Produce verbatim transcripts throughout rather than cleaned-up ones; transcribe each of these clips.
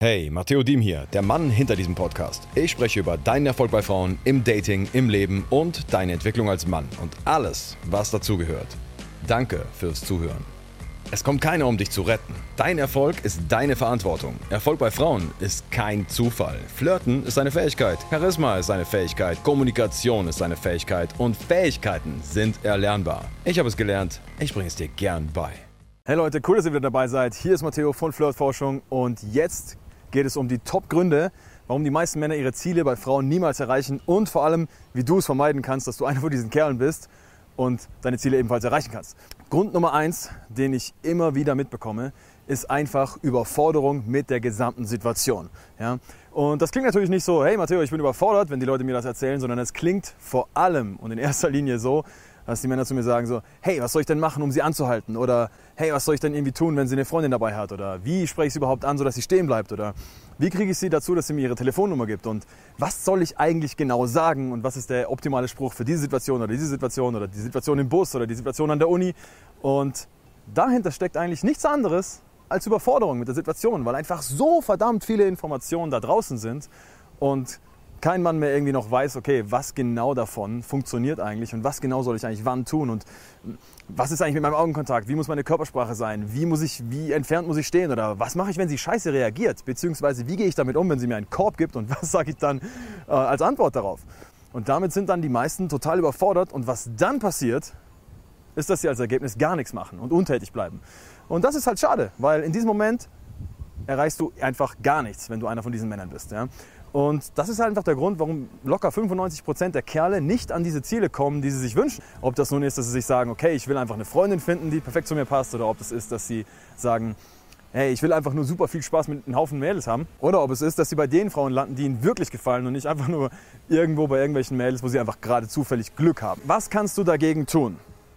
Hey, Matteo Diem hier, der Mann hinter diesem Podcast. Ich spreche über deinen Erfolg bei Frauen, im Dating, im Leben und deine Entwicklung als Mann und alles, was dazugehört. Danke fürs Zuhören. Es kommt keiner, um dich zu retten. Dein Erfolg ist deine Verantwortung. Erfolg bei Frauen ist kein Zufall. Flirten ist eine Fähigkeit, Charisma ist eine Fähigkeit, Kommunikation ist eine Fähigkeit und Fähigkeiten sind erlernbar. Ich habe es gelernt, ich bringe es dir gern bei. Hey Leute, cool, dass ihr wieder dabei seid. Hier ist Matteo von Flirtforschung und jetzt geht es um die Top-Gründe, warum die meisten Männer ihre Ziele bei Frauen niemals erreichen und vor allem, wie du es vermeiden kannst, dass du einer von diesen Kerlen bist und deine Ziele ebenfalls erreichen kannst. Grund Nummer eins, den ich immer wieder mitbekomme, ist einfach Überforderung mit der gesamten Situation. Ja? Und das klingt natürlich nicht so, hey Matteo, ich bin überfordert, wenn die Leute mir das erzählen, sondern es klingt vor allem und in erster Linie so, dass die Männer zu mir sagen so, hey, was soll ich denn machen, um sie anzuhalten? Oder hey, was soll ich denn irgendwie tun, wenn sie eine Freundin dabei hat? Oder wie spreche ich sie überhaupt an, sodass sie stehen bleibt? Oder wie kriege ich sie dazu, dass sie mir ihre Telefonnummer gibt? Und was soll ich eigentlich genau sagen? Und was ist der optimale Spruch für diese Situation oder diese Situation oder die Situation im Bus oder die Situation an der Uni? Und dahinter steckt eigentlich nichts anderes als Überforderung mit der Situation, weil einfach so verdammt viele Informationen da draußen sind und kein Mann mehr irgendwie noch weiß, okay, was genau davon funktioniert eigentlich und was genau soll ich eigentlich wann tun und was ist eigentlich mit meinem Augenkontakt, wie muss meine Körpersprache sein, wie muss ich, wie entfernt muss ich stehen oder was mache ich, wenn sie scheiße reagiert, beziehungsweise wie gehe ich damit um, wenn sie mir einen Korb gibt und was sage ich dann äh, als Antwort darauf. Und damit sind dann die meisten total überfordert und was dann passiert, ist, dass sie als Ergebnis gar nichts machen und untätig bleiben. Und das ist halt schade, weil in diesem Moment erreichst du einfach gar nichts, wenn du einer von diesen Männern bist. Ja? Und das ist halt einfach der Grund, warum locker fünfundneunzig Prozent der Kerle nicht an diese Ziele kommen, die sie sich wünschen. Ob das nun ist, dass sie sich sagen, okay, ich will einfach eine Freundin finden, die perfekt zu mir passt, oder ob das ist, dass sie sagen, hey, ich will einfach nur super viel Spaß mit einem Haufen Mädels haben. Oder ob es ist, dass sie bei den Frauen landen, die ihnen wirklich gefallen und nicht einfach nur irgendwo bei irgendwelchen Mädels, wo sie einfach gerade zufällig Glück haben. Was kannst du dagegen tun?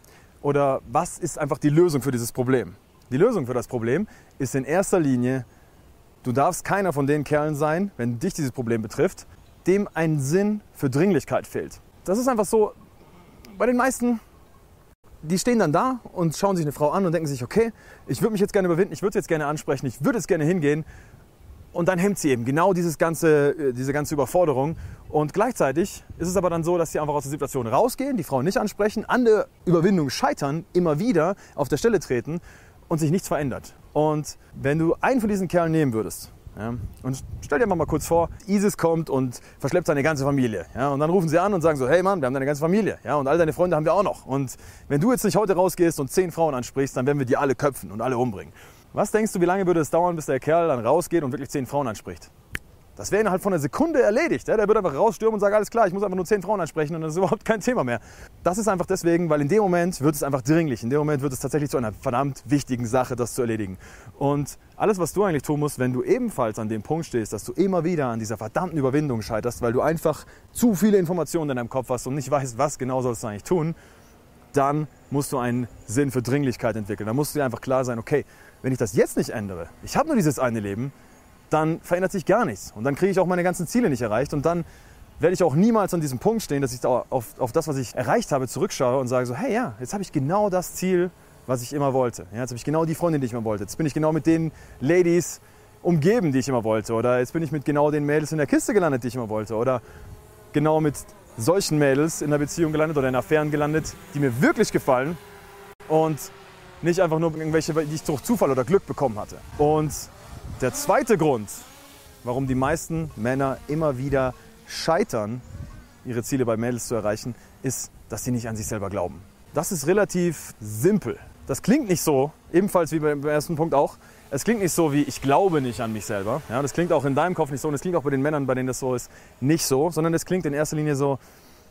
Oder was ist einfach die Lösung für dieses Problem? Die Lösung für das Problem ist in erster Linie, du darfst keiner von den Kerlen sein, wenn dich dieses Problem betrifft, dem ein Sinn für Dringlichkeit fehlt. Das ist einfach so, bei den meisten, die stehen dann da und schauen sich eine Frau an und denken sich, okay, ich würde mich jetzt gerne überwinden, ich würde sie jetzt gerne ansprechen, ich würde jetzt gerne hingehen. Und dann hemmt sie eben genau dieses ganze, diese ganze Überforderung. Und gleichzeitig ist es aber dann so, dass sie einfach aus der Situation rausgehen, die Frauen nicht ansprechen, an der Überwindung scheitern, immer wieder auf der Stelle treten und sich nichts verändert. Und wenn du einen von diesen Kerlen nehmen würdest, ja, und stell dir mal kurz vor, ISIS kommt und verschleppt seine ganze Familie. Ja, und dann rufen sie an und sagen so, hey Mann, wir haben deine ganze Familie. Ja, und all deine Freunde haben wir auch noch. Und wenn du jetzt nicht heute rausgehst und zehn Frauen ansprichst, dann werden wir die alle köpfen und alle umbringen. Was denkst du, wie lange würde es dauern, bis der Kerl dann rausgeht und wirklich zehn Frauen anspricht? Das wäre innerhalb von einer Sekunde erledigt. Ja? Der würde einfach rausstürmen und sagen, alles klar, ich muss einfach nur zehn Frauen ansprechen und das ist überhaupt kein Thema mehr. Das ist einfach deswegen, weil in dem Moment wird es einfach dringlich. In dem Moment wird es tatsächlich zu einer verdammt wichtigen Sache, das zu erledigen. Und alles, was du eigentlich tun musst, wenn du ebenfalls an dem Punkt stehst, dass du immer wieder an dieser verdammten Überwindung scheiterst, weil du einfach zu viele Informationen in deinem Kopf hast und nicht weißt, was genau sollst du eigentlich tun, dann musst du einen Sinn für Dringlichkeit entwickeln. Dann musst du dir einfach klar sein, okay, wenn ich das jetzt nicht ändere, ich habe nur dieses eine Leben, dann verändert sich gar nichts. Und dann kriege ich auch meine ganzen Ziele nicht erreicht. Und dann werde ich auch niemals an diesem Punkt stehen, dass ich da auf, auf das, was ich erreicht habe, zurückschaue und sage so, hey ja, jetzt habe ich genau das Ziel, was ich immer wollte. Ja, jetzt habe ich genau die Freundin, die ich immer wollte. Jetzt bin ich genau mit den Ladies umgeben, die ich immer wollte. Oder jetzt bin ich mit genau den Mädels in der Kiste gelandet, die ich immer wollte. Oder genau mit solchen Mädels in einer Beziehung gelandet oder in Affären gelandet, die mir wirklich gefallen. Und nicht einfach nur irgendwelche, die ich durch Zufall oder Glück bekommen hatte. Und der zweite Grund, warum die meisten Männer immer wieder scheitern, ihre Ziele bei Mädels zu erreichen, ist, dass sie nicht an sich selber glauben. Das ist relativ simpel. Das klingt nicht so, ebenfalls wie beim ersten Punkt auch, es klingt nicht so wie, ich glaube nicht an mich selber. Ja, das klingt auch in deinem Kopf nicht so und es klingt auch bei den Männern, bei denen das so ist, nicht so, sondern es klingt in erster Linie so,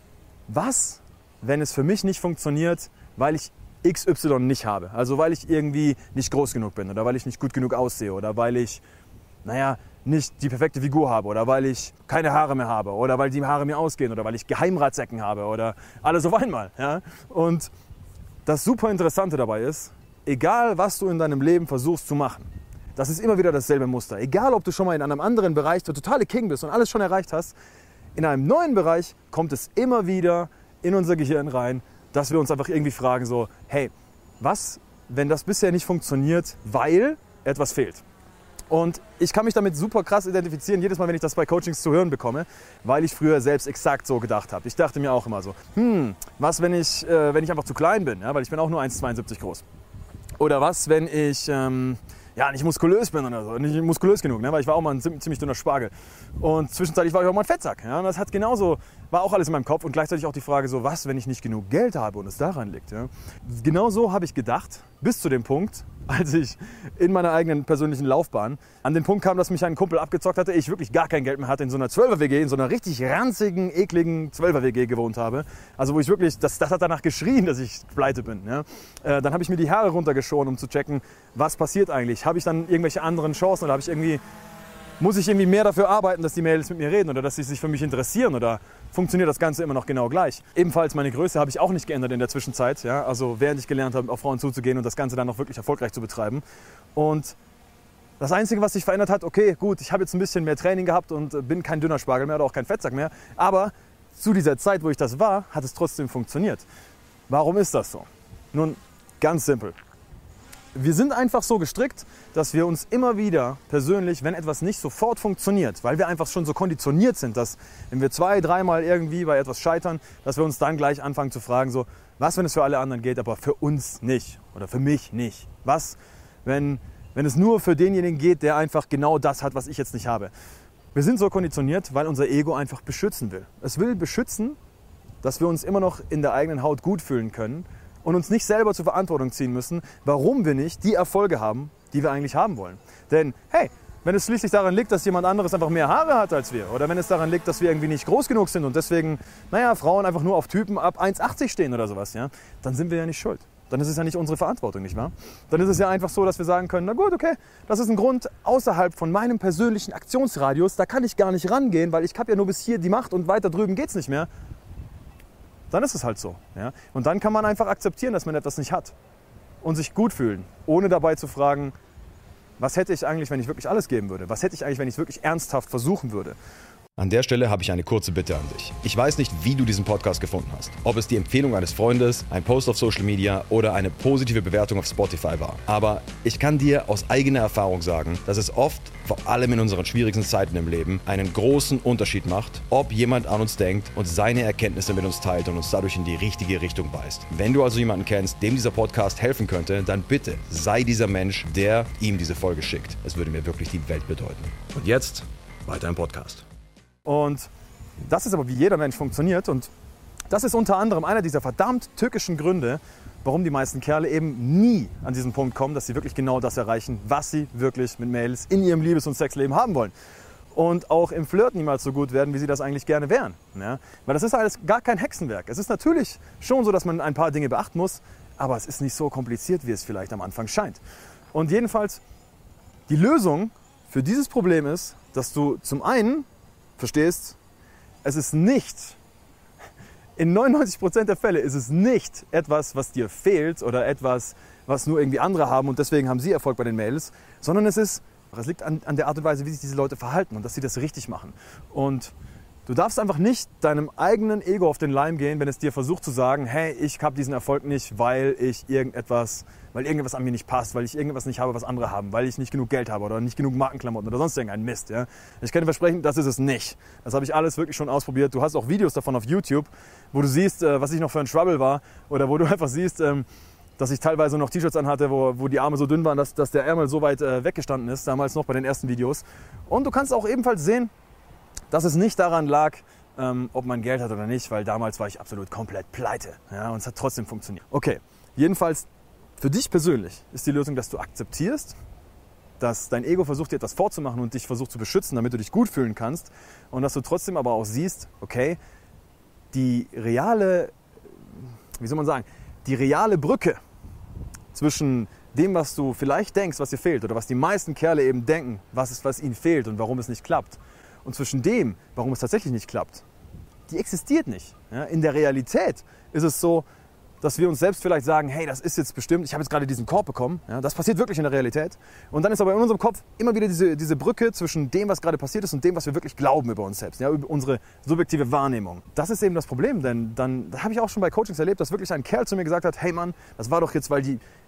was, wenn es für mich nicht funktioniert, weil ich X Y nicht habe. Also weil ich irgendwie nicht groß genug bin oder weil ich nicht gut genug aussehe oder weil ich, naja, nicht die perfekte Figur habe oder weil ich keine Haare mehr habe oder weil die Haare mir ausgehen oder weil ich Geheimratsecken habe oder alles auf einmal. Ja? Und das super Interessante dabei ist, egal was du in deinem Leben versuchst zu machen, das ist immer wieder dasselbe Muster. Egal ob du schon mal in einem anderen Bereich der totale King bist und alles schon erreicht hast, in einem neuen Bereich kommt es immer wieder in unser Gehirn rein, dass wir uns einfach irgendwie fragen so, hey, was, wenn das bisher nicht funktioniert, weil etwas fehlt? Und ich kann mich damit super krass identifizieren, jedes Mal, wenn ich das bei Coachings zu hören bekomme, weil ich früher selbst exakt so gedacht habe. Ich dachte mir auch immer so, hm, was, wenn ich, äh, wenn ich einfach zu klein bin, ja, weil ich bin auch nur eins Komma zweiundsiebzig groß. Oder was, wenn ich ähm, ja, nicht muskulös bin oder so, nicht muskulös genug, ne, weil ich war auch mal ein ziemlich dünner Spargel. Und zwischenzeitlich war ich auch mal ein Fettsack. Ja, und das hat genauso, war auch alles in meinem Kopf und gleichzeitig auch die Frage so, was, wenn ich nicht genug Geld habe und es daran liegt. Ja. Genau so habe ich gedacht, bis zu dem Punkt, als ich in meiner eigenen persönlichen Laufbahn an den Punkt kam, dass mich ein Kumpel abgezockt hatte, ich wirklich gar kein Geld mehr hatte, in so einer Zwölfer-W G, in so einer richtig ranzigen, ekligen Zwölfer-W G gewohnt habe. Also wo ich wirklich, das, das hat danach geschrien, dass ich pleite bin. Ja. Äh, dann habe ich mir die Haare runtergeschoren, um zu checken, was passiert eigentlich. Habe ich dann irgendwelche anderen Chancen oder habe ich irgendwie, muss ich irgendwie mehr dafür arbeiten, dass die Mädels mit mir reden oder dass sie sich für mich interessieren oder funktioniert das Ganze immer noch genau gleich. Ebenfalls meine Größe habe ich auch nicht geändert in der Zwischenzeit. Ja? Also während ich gelernt habe, auf Frauen zuzugehen und das Ganze dann noch wirklich erfolgreich zu betreiben. Und das Einzige, was sich verändert hat, okay, gut, ich habe jetzt ein bisschen mehr Training gehabt und bin kein dünner Spargel mehr oder auch kein Fettsack mehr. Aber zu dieser Zeit, wo ich das war, hat es trotzdem funktioniert. Warum ist das so? Nun, ganz simpel. Wir sind einfach so gestrickt, dass wir uns immer wieder persönlich, wenn etwas nicht sofort funktioniert, weil wir einfach schon so konditioniert sind, dass wenn wir zwei, dreimal irgendwie bei etwas scheitern, dass wir uns dann gleich anfangen zu fragen, so, was, wenn es für alle anderen geht, aber für uns nicht oder für mich nicht? Was, wenn, wenn es nur für denjenigen geht, der einfach genau das hat, was ich jetzt nicht habe? Wir sind so konditioniert, weil unser Ego einfach beschützen will. Es will beschützen, dass wir uns immer noch in der eigenen Haut gut fühlen können und uns nicht selber zur Verantwortung ziehen müssen, warum wir nicht die Erfolge haben, die wir eigentlich haben wollen. Denn hey, wenn es schließlich daran liegt, dass jemand anderes einfach mehr Haare hat als wir oder wenn es daran liegt, dass wir irgendwie nicht groß genug sind und deswegen, naja, Frauen einfach nur auf Typen ab eins Komma achtzig stehen oder sowas, ja, dann sind wir ja nicht schuld. Dann ist es ja nicht unsere Verantwortung, nicht wahr? Dann ist es ja einfach so, dass wir sagen können, na gut, okay, das ist ein Grund außerhalb von meinem persönlichen Aktionsradius, da kann ich gar nicht rangehen, weil ich habe ja nur bis hier die Macht und weiter drüben geht's nicht mehr. Dann ist es halt so. Ja? Und dann kann man einfach akzeptieren, dass man etwas nicht hat und sich gut fühlen, ohne dabei zu fragen, was hätte ich eigentlich, wenn ich wirklich alles geben würde? Was hätte ich eigentlich, wenn ich es wirklich ernsthaft versuchen würde? An der Stelle habe ich eine kurze Bitte an dich. Ich weiß nicht, wie du diesen Podcast gefunden hast. Ob es die Empfehlung eines Freundes, ein Post auf Social Media oder eine positive Bewertung auf Spotify war. Aber ich kann dir aus eigener Erfahrung sagen, dass es oft, vor allem in unseren schwierigsten Zeiten im Leben, einen großen Unterschied macht, ob jemand an uns denkt und seine Erkenntnisse mit uns teilt und uns dadurch in die richtige Richtung weist. Wenn du also jemanden kennst, dem dieser Podcast helfen könnte, dann bitte sei dieser Mensch, der ihm diese Folge schickt. Es würde mir wirklich die Welt bedeuten. Und jetzt weiter im Podcast. Und das ist aber, wie jeder Mensch funktioniert. Und das ist unter anderem einer dieser verdammt tückischen Gründe, warum die meisten Kerle eben nie an diesen Punkt kommen, dass sie wirklich genau das erreichen, was sie wirklich mit Mädels in ihrem Liebes- und Sexleben haben wollen. Und auch im Flirt niemals so gut werden, wie sie das eigentlich gerne wären. Ja? Weil das ist alles gar kein Hexenwerk. Es ist natürlich schon so, dass man ein paar Dinge beachten muss, aber es ist nicht so kompliziert, wie es vielleicht am Anfang scheint. Und jedenfalls, die Lösung für dieses Problem ist, dass du zum einen verstehst, es ist nicht, in neunundneunzig Prozent der Fälle ist es nicht etwas, was dir fehlt oder etwas, was nur irgendwie andere haben und deswegen haben sie Erfolg bei den Mädels, sondern es ist, es liegt an, an der Art und Weise, wie sich diese Leute verhalten und dass sie das richtig machen. Und du darfst einfach nicht deinem eigenen Ego auf den Leim gehen, wenn es dir versucht zu sagen, hey, ich habe diesen Erfolg nicht, weil ich irgendetwas, weil irgendetwas an mir nicht passt, weil ich irgendetwas nicht habe, was andere haben, weil ich nicht genug Geld habe oder nicht genug Markenklamotten oder sonst irgendein Mist. Ja? Ich kann dir versprechen, das ist es nicht. Das habe ich alles wirklich schon ausprobiert. Du hast auch Videos davon auf YouTube, wo du siehst, was ich noch für ein Trouble war oder wo du einfach siehst, dass ich teilweise noch T-Shirts anhatte, wo, wo die Arme so dünn waren, dass, dass der Ärmel so weit weggestanden ist, damals noch bei den ersten Videos. Und du kannst auch ebenfalls sehen, dass es nicht daran lag, ähm, ob man Geld hat oder nicht, weil damals war ich absolut komplett pleite. Ja, und es hat trotzdem funktioniert. Okay, jedenfalls für dich persönlich ist die Lösung, dass du akzeptierst, dass dein Ego versucht, dir etwas vorzumachen und dich versucht zu beschützen, damit du dich gut fühlen kannst. Und dass du trotzdem aber auch siehst, okay, die reale, wie soll man sagen, die reale Brücke zwischen dem, was du vielleicht denkst, was dir fehlt oder was die meisten Kerle eben denken, was ist, was ihnen fehlt und warum es nicht klappt. Und zwischen dem, warum es tatsächlich nicht klappt, die existiert nicht. Ja, in der Realität ist es so, dass wir uns selbst vielleicht sagen, hey, das ist jetzt bestimmt, ich habe jetzt gerade diesen Korb bekommen. Ja, das passiert wirklich in der Realität. Und dann ist aber in unserem Kopf immer wieder diese, diese Brücke zwischen dem, was gerade passiert ist und dem, was wir wirklich glauben über uns selbst, ja, über unsere subjektive Wahrnehmung. Das ist eben das Problem, denn dann, das habe ich auch schon bei Coachings erlebt, dass wirklich ein Kerl zu mir gesagt hat, hey Mann, das war doch jetzt, weil die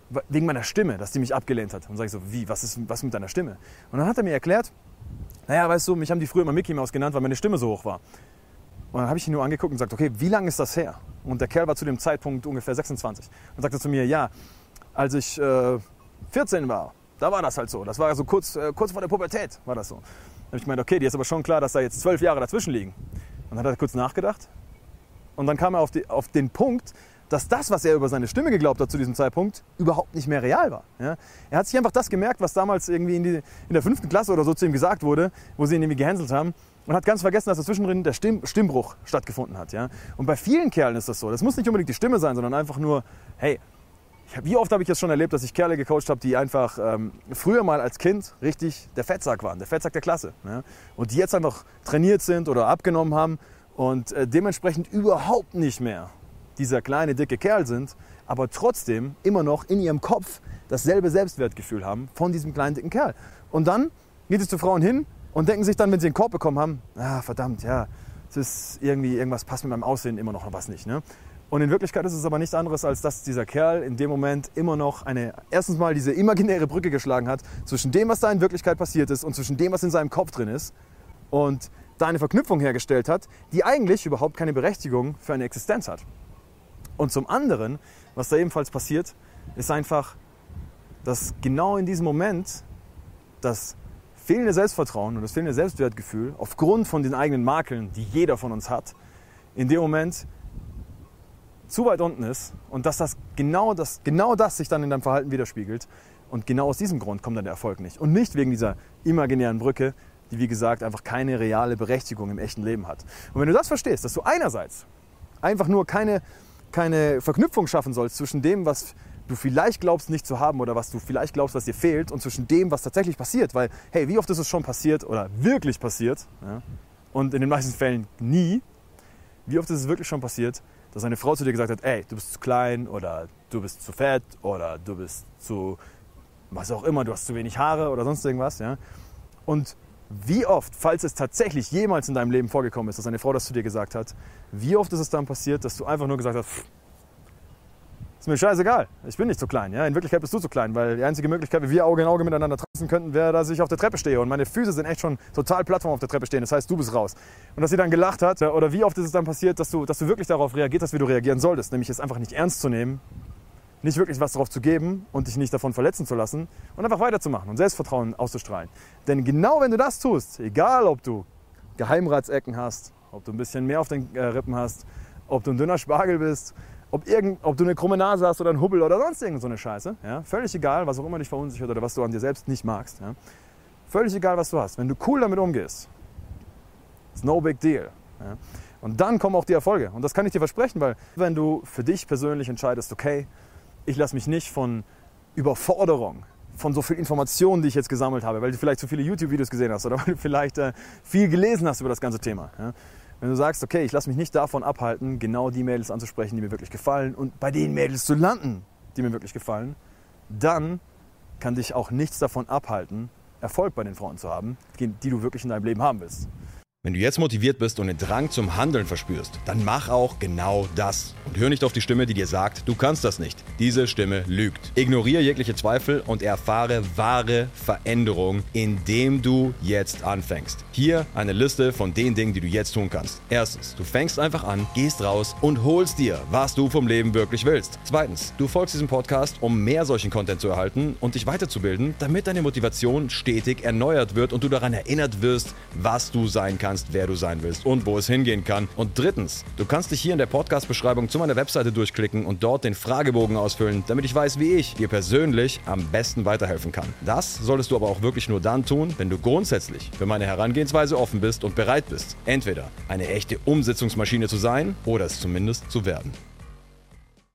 wegen meiner Stimme, dass die mich abgelehnt hat. Und sage ich so, wie, was ist was mit deiner Stimme? Und dann hat er mir erklärt, naja, weißt du, mich haben die früher immer Mickey Mouse genannt, weil meine Stimme so hoch war. Und dann habe ich ihn nur angeguckt und gesagt, okay, wie lange ist das her? Und der Kerl war zu dem Zeitpunkt ungefähr sechsundzwanzig. Und sagte zu mir, ja, als ich äh, vierzehn war, da war das halt so. Das war so kurz, äh, kurz vor der Pubertät war das so. Dann habe ich gemeint, okay, dir ist aber schon klar, dass da jetzt zwölf Jahre dazwischen liegen. Und dann hat er kurz nachgedacht. Und dann kam er auf, die, auf den Punkt, dass das, was er über seine Stimme geglaubt hat zu diesem Zeitpunkt, überhaupt nicht mehr real war. Ja? Er hat sich einfach das gemerkt, was damals irgendwie in, die, in der fünften Klasse oder so zu ihm gesagt wurde, wo sie ihn irgendwie gehänselt haben. Und hat ganz vergessen, dass dazwischen der Stimm, Stimmbruch stattgefunden hat. Ja? Und bei vielen Kerlen ist das so. Das muss nicht unbedingt die Stimme sein, sondern einfach nur, hey, wie oft habe ich jetzt schon erlebt, dass ich Kerle gecoacht habe, die einfach ähm, früher mal als Kind richtig der Fettsack waren, der Fettsack der Klasse. Ja? Und die jetzt einfach trainiert sind oder abgenommen haben und äh, dementsprechend überhaupt nicht mehr dieser kleine, dicke Kerl sind, aber trotzdem immer noch in ihrem Kopf dasselbe Selbstwertgefühl haben von diesem kleinen, dicken Kerl. Und dann geht es zu Frauen hin und denken sich dann, wenn sie einen Korb bekommen haben, ah, verdammt, ja, es ist irgendwie, irgendwas passt mit meinem Aussehen immer noch was nicht. Ne? Und in Wirklichkeit ist es aber nichts anderes, als dass dieser Kerl in dem Moment immer noch eine, erstens mal diese imaginäre Brücke geschlagen hat zwischen dem, was da in Wirklichkeit passiert ist und zwischen dem, was in seinem Kopf drin ist und da eine Verknüpfung hergestellt hat, die eigentlich überhaupt keine Berechtigung für eine Existenz hat. Und zum anderen, was da ebenfalls passiert, ist einfach, dass genau in diesem Moment das fehlende Selbstvertrauen und das fehlende Selbstwertgefühl aufgrund von den eigenen Makeln, die jeder von uns hat, in dem Moment zu weit unten ist und dass das genau, das genau das sich dann in deinem Verhalten widerspiegelt. Und genau aus diesem Grund kommt dann der Erfolg nicht. Und nicht wegen dieser imaginären Brücke, die wie gesagt einfach keine reale Berechtigung im echten Leben hat. Und wenn du das verstehst, dass du einerseits einfach nur keine, keine Verknüpfung schaffen sollst zwischen dem, was du vielleicht glaubst nicht zu haben oder was du vielleicht glaubst, was dir fehlt und zwischen dem, was tatsächlich passiert. Weil, hey, wie oft ist es schon passiert oder wirklich passiert, ja, und in den meisten Fällen nie, wie oft ist es wirklich schon passiert, dass eine Frau zu dir gesagt hat, ey, du bist zu klein oder du bist zu fett oder du bist zu, was auch immer, du hast zu wenig Haare oder sonst irgendwas. Ja? Und wie oft, falls es tatsächlich jemals in deinem Leben vorgekommen ist, dass eine Frau das zu dir gesagt hat, wie oft ist es dann passiert, dass du einfach nur gesagt hast, pff, ist mir scheißegal, ich bin nicht so klein. Ja? In Wirklichkeit bist du zu klein, weil die einzige Möglichkeit, wie wir Auge in Auge miteinander tanzen könnten, wäre, dass ich auf der Treppe stehe und meine Füße sind echt schon total platt vom auf der Treppe stehen. Das heißt, du bist raus. Und dass sie dann gelacht hat, ja, oder wie oft ist es dann passiert, dass du, dass du wirklich darauf reagiert hast, wie du reagieren solltest, nämlich es einfach nicht ernst zu nehmen, nicht wirklich was darauf zu geben und dich nicht davon verletzen zu lassen und einfach weiterzumachen und Selbstvertrauen auszustrahlen. Denn genau wenn du das tust, egal ob du Geheimratsecken hast, ob du ein bisschen mehr auf den äh, Rippen hast, ob du ein dünner Spargel bist, Ob, irgend, ob du eine krumme Nase hast oder einen Hubbel oder sonst irgend so eine Scheiße, ja? Völlig egal, was auch immer dich verunsichert oder was du an dir selbst nicht magst. Ja? Völlig egal, was du hast. Wenn du cool damit umgehst, ist no big deal. Ja? Und dann kommen auch die Erfolge. Und das kann ich dir versprechen, weil wenn du für dich persönlich entscheidest, okay, ich lasse mich nicht von Überforderung, von so viel Informationen, die ich jetzt gesammelt habe, weil du vielleicht zu viele YouTube-Videos gesehen hast oder weil du vielleicht äh, viel gelesen hast über das ganze Thema. Ja? Wenn du sagst, okay, ich lasse mich nicht davon abhalten, genau die Mädels anzusprechen, die mir wirklich gefallen und bei den Mädels zu landen, die mir wirklich gefallen, dann kann dich auch nichts davon abhalten, Erfolg bei den Frauen zu haben, die du wirklich in deinem Leben haben willst. Wenn du jetzt motiviert bist und den Drang zum Handeln verspürst, dann mach auch genau das. Und hör nicht auf die Stimme, die dir sagt, du kannst das nicht. Diese Stimme lügt. Ignoriere jegliche Zweifel und erfahre wahre Veränderung, indem du jetzt anfängst. Hier eine Liste von den Dingen, die du jetzt tun kannst. Erstens, du fängst einfach an, gehst raus und holst dir, was du vom Leben wirklich willst. Zweitens, du folgst diesem Podcast, um mehr solchen Content zu erhalten und dich weiterzubilden, damit deine Motivation stetig erneuert wird und du daran erinnert wirst, was du sein kannst. Wer du sein willst und wo es hingehen kann. Und drittens, du kannst dich hier in der Podcast-Beschreibung zu meiner Webseite durchklicken und dort den Fragebogen ausfüllen, damit ich weiß, wie ich dir persönlich am besten weiterhelfen kann. Das solltest du aber auch wirklich nur dann tun, wenn du grundsätzlich für meine Herangehensweise offen bist und bereit bist, entweder eine echte Umsetzungsmaschine zu sein oder es zumindest zu werden.